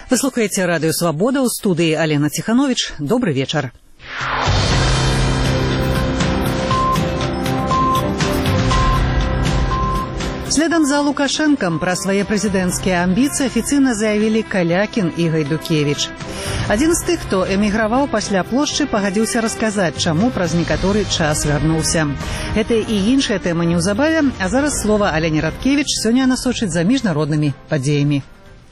Вы слухаете радио «Свобода», у студии Алена Тиханович. Добрый вечер. Следом за Лукашенком про свои президентские амбиции официально заявили Калякин и Гайдукевич. Один из тых, хто эміграваў пасля плошчы, пагадзіўся расказаць, чаму праз некаторы час вярнуўся. Гэта і іншая тэма неўзабаве, а зараз слова Алене Радкевич сёння насочыць за міжнароднымі падзеямі.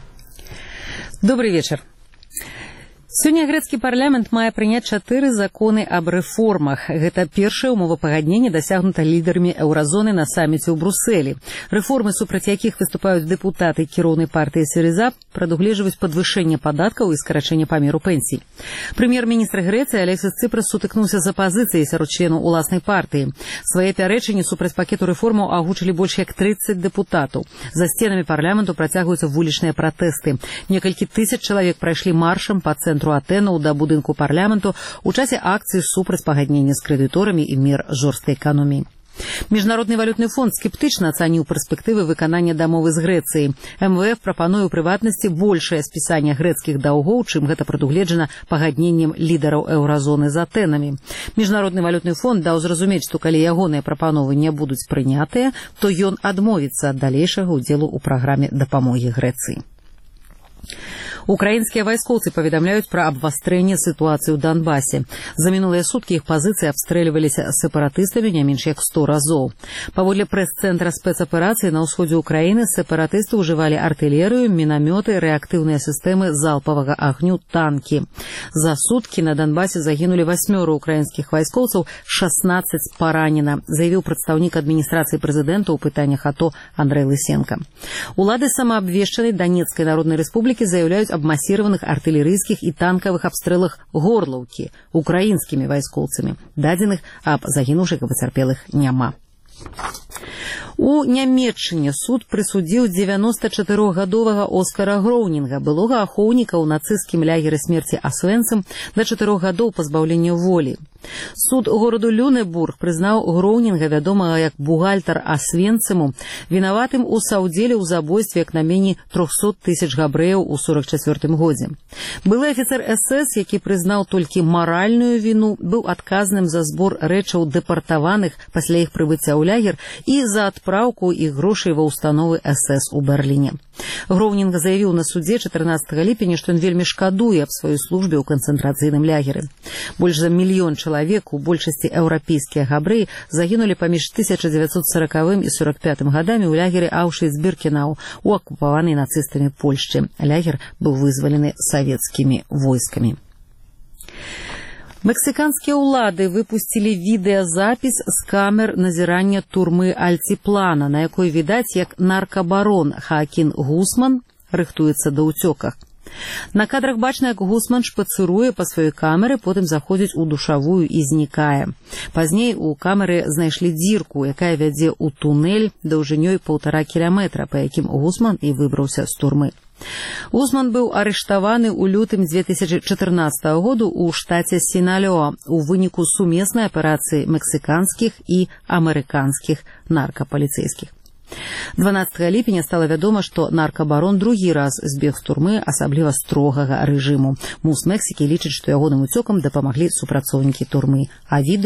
Добрый вечер. Сёння грэцкі парламент мае прыняць 4 законы аб рэформах. Гэта першае умовапагадненне дасягнута лідарамі еўразоны на саміце ў Брусэлі. Рэформы, супраць якіх выступаюць дэпутаты кіроўнай партыі СΥРИЗА, прадугледжваюць падвышэнне падаткаў і скарачэнне памеру пенсій. Прэм'ер-міністр Грэцыі Алексіс Цыпрас сутыкнуўся з апазіцыяй сярод членаў уласнай партыі. Свае пярэчанні супраць пакету рэформаў агучылі больш як 30 дэпутатаў. За сценамі парламенту працягваюцца вулічныя пратэсты. Некалькі тысяч чалавек прайшлі маршам па цэнтру Атэнаў да будынку парламенту ў часе акцыі супраць пагаднення з крэдыторамі і мер жорсткай эканоміі. Міжнародны валютны фонд скептычна ацаніў перспектывы выканання дамовы з Грэцыяй. МВФ прапануе ў прыватнасці большае спісанне грэцкіх даўгоў, чым гэта прадугледжана пагадненнем лідараў еўразоны з Атэнамі. Міжнародны валютны фонд даў зразумець, што калі ягоныя прапановы не будуць прынятыя, то ён адмовіцца ад далейшага ўдзелу ў праграме дапамогі Грэцыі. Украінскія вайскоўцы паведамляюць пра абвастрэнне сітуацыі ў Донбасе. За мінулыя суткі іх пазіцыі абстрэльваліся сепаратыстамі не менш як 100 разоў. Паводле прэс-цэнтра спецаперацыі на ўсходзе ўкраіны сепаратысты ўжывалі артылерыю, мінамёты, рэактыўныя сістэмы залпавага агню, танкі. За суткі на Донбасе загінулі 8 украінскіх вайскоўцаў, 16 паранена, заявіў прадстаўнік адміністрацыі прэзідэнта ў пытаннях АТО Андрэй Лысенко. Улады самаабвешчанай Донецкай народнай рэспублікі заяўляюць аб масіраваных артылерыйскіх і танкавых абстрэлах Горлаўкі украінскімі вайскоўцамі. Дадзеных аб загінуўшых і пацярпелых няма. У Нямецчыне суд прысудзіў 94-гадовага Оскара Гроўнінга, былога ахоўніка ў нацысцкім лягеры смерці Асвенцым, да 4 гадоў пазбаўлення волі. Суд гораду Люнебург прызнаў Гроўнінга, вядомага як бухгалтар Асвенцыму, вінаватым у саўдзеле ў забойстве як найменей 300 тысяч габрэяў у 44 годзе. Былы афіцэр СС, які прызнаў толькі маральную віну, быў адказным за збор рэчаў дэпартаваных пасля іх прыбыцця ў лягер і за адпраўку іх грошай ва ўстановы СС у Берліне. Гроўнінга заявіў на судзе 14 ліпеня, што ён вельмі шкадуе аб сваёй службе ў канцэнтрацыйным лягеры. Больш за мільён чалавек, у большасці еўрапейскія габрэі, загінулі паміж 1940 і 45 гадамі ў лягеры Аўшвіц-Біркенау у акупаванай нацыстамі Польшчы. Лягер быў вызвалены савецкімі войскамі. Мексіканскія ўлады выпусцілі відэазапіс з камер назірання турмы Альціплана, на якой відаць, як наркабарон Хаакін Гусман рыхтуецца да ўцёках. На кадрах бачна, як Гусман шпацыруе па сваёй камеры, потым заходзіць у душавую і знікае. Пазней у камеры знайшлі дзірку, якая вядзе ў тунэль даўжынёй 1,5 кіламетра, па якім Гусман і выбраўся з турмы. Гусман быў арыштаваны ў лютым 2014 году ў штаце Сіналёа у выніку сумеснай аперацыі мексіканскіх і амерыканскіх наркапаліцэйскіх. 12 ліпеня стала вядома, што наркабарон другі раз збег з турмы асабліва строгага рэжыму. МУС Мексікі лічыць, што ягоным уцёкам дапамаглі супрацоўнікі турмы, а